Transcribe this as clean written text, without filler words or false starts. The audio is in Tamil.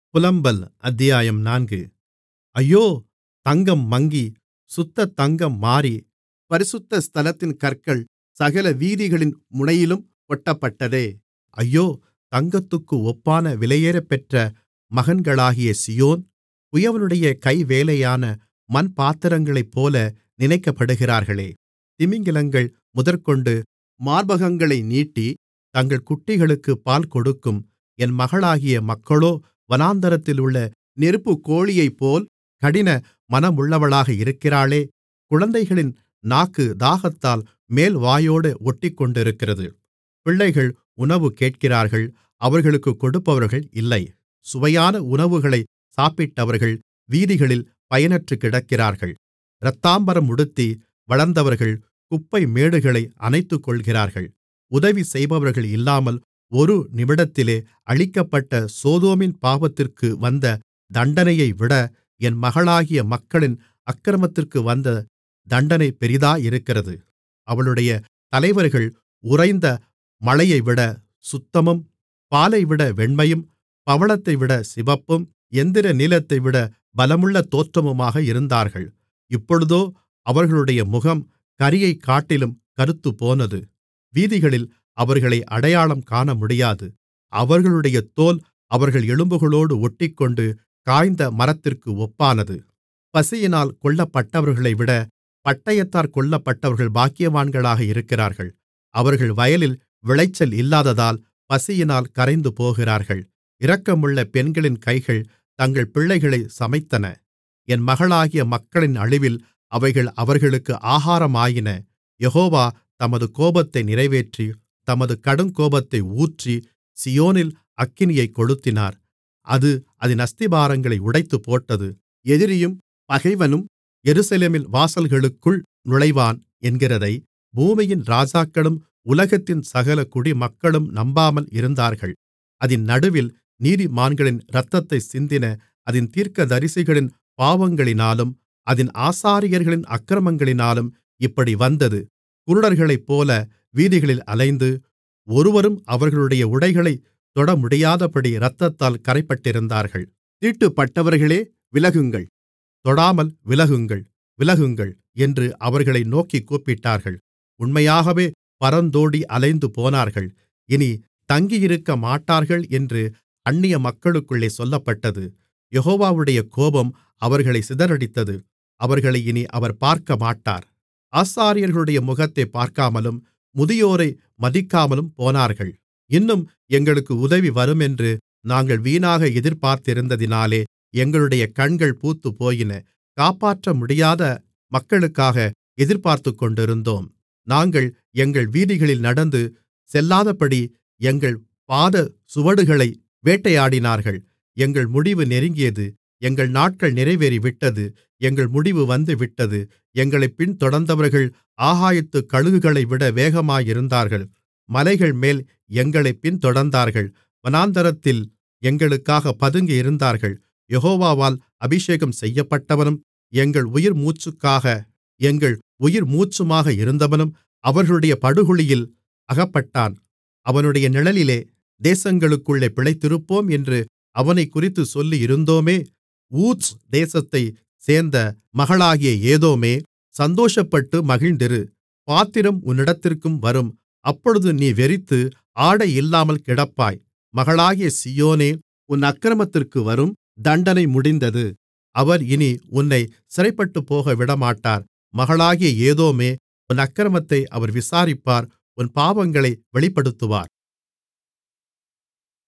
புலம்பல் அத்தியாயம் 4. ஐயோ, தங்கம் மங்கி சுத்த தங்கம் மாறி பரிசுத்த ஸ்தலத்தின் கற்கள் சகல வீதிகளின் முனையிலும் கொட்டப்பட்டதே. ஐயோ, தங்கத்துக்கு ஒப்பான விலையேறப்பெற்ற மகன்களாகிய சீயோன் குயவனுடைய கைவேலையான மண்பாத்திரங்களைப்போல நினைக்கப்படுகிறார்களே. திமிங்கிலங்கள் முதற்கொண்டு மார்பகங்களை நீட்டி தங்கள் குட்டிகளுக்குப் பால்கொடுக்கும் என் மகளாகிய மக்களோ வனாந்திரத்திலுள்ள நெருப்புக்கோழியைப்போல் கடின மனமுள்ளவளாக இருக்கிறாளே. குழந்தைகளின் நாக்கு தாகத்தால் மேல்வாயோடு ஒட்டிக்கொண்டிருக்கிறது. பிள்ளைகள் உணவு கேட்கிறார்கள், அவர்களுக்குக் கொடுப்பவர்கள் இல்லை. சுவையான உணவுகளை சாப்பிட்டவர்கள் வீதிகளில் பயனற்றுக் கிடக்கிறார்கள். இரத்தாம்பரம் உடுத்தி வளர்ந்தவர்கள் குப்பை மேடுகளை அணைத்துக்கொள்கிறார்கள். உதவி செய்பவர்கள் இல்லாமல் ஒரு நிமிடத்திலே அழிக்கப்பட்ட சோதோமின் பாவத்திற்கு வந்த தண்டனையைவிட என் மகளாகிய மக்களின் அக்கிரமத்திற்கு வந்த தண்டனை பெரிதாயிருக்கிறது. அவளுடைய தலைவர்கள் உறைந்த மழையைவிட சுத்தமும், பாலைவிட வெண்மையும், பவளத்தைவிட சிவப்பும், இந்திரநீலத்தைவிட பலமுள்ள தோற்றமுமாக இருந்தார்கள். இப்பொழுதோ அவர்களுடைய முகம் கரியைக் காட்டிலும் கறுத்துப்போனது. வீதிகளில் அவர்களை அடையாளம் காணமுடியாது. அவர்களுடைய தோல் அவர்கள் எலும்புகளோடு ஒட்டிக்கொண்டு காய்ந்த மரத்திற்கு ஒப்பானது. பசியினால் கொல்லப்பட்டவர்களைவிட பட்டயத்தால் கொல்லப்பட்டவர்கள் பாக்கியவான்களாக இருக்கிறார்கள். அவர்கள் வயலில் விளைச்சல் இல்லாததால் பசியினால் கரைந்து போகிறார்கள். இரக்கமுள்ள பெண்களின் கைகள் தங்கள் பிள்ளைகளை சமைத்தன. என் மகளாகிய மக்களின் அழிவில் அவைகள் அவர்களுக்கு ஆகாரமாயின. யெகோவா தமது கோபத்தை நிறைவேற்றி தமது கடுங்கோபத்தை ஊற்றி சீயோனில் அக்கினியைக் கொளுத்தினார். அது அதின் அஸ்திபாரங்களை உடைத்துப்போட்டது. எதிரியும் பகைவனும் எருசலேமின் வாசல்களுக்குள் நுழைவான் என்கிறதை பூமியின் ராஜாக்களும் உலகத்தின் சகல குடிமக்களும் நம்பாமல் இருந்தார்கள். அதின் நடுவில் நீதிமான்களின் இரத்தத்தைச் சிந்தின அதின் தீர்க்கதரிசிகளின் பாவங்களினாலும் அதின் ஆசாரியர்களின் அக்கிரமங்களினாலும் இப்படி வந்தது. குருடர்களைப்போல வீதிகளில் அலைந்து ஒருவரும் அவர்களுடைய உடைகளைத் தொடமுடியாதபடி இரத்தத்தால் கறைப்பட்டிருந்தார்கள். தீட்டுப்பட்டவர்களே, விலகுங்கள், தொடாமல் விலகுங்கள், விலகுங்கள் என்று அவர்களை நோக்கிக் கூப்பிட்டார்கள். உண்மையாகவே பறந்தோடி அலைந்து போனார்கள். இனி தங்கியிருக்கமாட்டார்கள் என்று அந்நிய மக்களுக்குள்ளே சொல்லப்பட்டது. யெகோவாவுடைய கோபம் அவர்களை சிதறடித்தது. அவர்களை இனி அவர் பார்க்கமாட்டார். ஆசாரியர்களுடைய முகத்தைப் பார்க்காமலும் முதியோரை மதிக்காமலும் போனார்கள். இன்னும் எங்களுக்கு உதவி வருமென்று நாங்கள் வீணாக எதிர்பார்த்திருந்ததினாலே எங்களுடைய கண்கள் பூத்துப்போயின. காப்பாற்ற முடியாத மக்களுக்காக எதிர்பார்த்துக்கொண்டிருந்தோம். நாங்கள் எங்கள் வீதிகளில் நடந்து செல்லாதபடி எங்கள் பாத சுவடுகளை வேட்டையாடினார்கள். எங்கள் முடிவு நெருங்கியது. எங்கள் நாட்கள் நிறைவேறிவிட்டது. எங்கள் முடிவு வந்துவிட்டது. எங்களைப் பின்தொடர்ந்தவர்கள் ஆகாயத்துக் கழுகுகளைவிட வேகமாயிருந்தார்கள். மலைகள்மேல் எங்களைப் பின்தொடர்ந்தார்கள். வனாந்திரத்தில் எங்களுக்காக பதுங்கியிருந்தார்கள். யெகோவாவால் அபிஷேகம் செய்யப்பட்டவனும் எங்கள் உயிர் மூச்சுமாக இருந்தவனும் அவர்களுடைய படுகுழியில் அகப்பட்டான். அவனுடைய நிழலிலே தேசங்களுக்குள்ளே பிழைத்திருப்போம் என்று அவனைக்குறித்துச் சொல்லியிருந்தோமே. ஊத்ஸ் தேசத்தைச் சேர்ந்த மகளாகிய ஏதோமே, சந்தோஷப்பட்டு மகிழ்ந்திரு. பாத்திரம் உன்னிடத்திற்கும் வரும். அப்பொழுது நீ வெறித்து ஆடை இல்லாமல் கிடப்பாய். மகளாகிய சீயோனே, உன் அக்கிரமத்திற்கு வரும் தண்டனை முடிந்தது. அவர் இனி உன்னைச் சிறைப்பட்டுப்போக விடமாட்டார். மகளாகிய ஏதோமே, உன் அக்கிரமத்தை அவர் விசாரிப்பார், உன் பாவங்களை வெளிப்படுத்துவார்.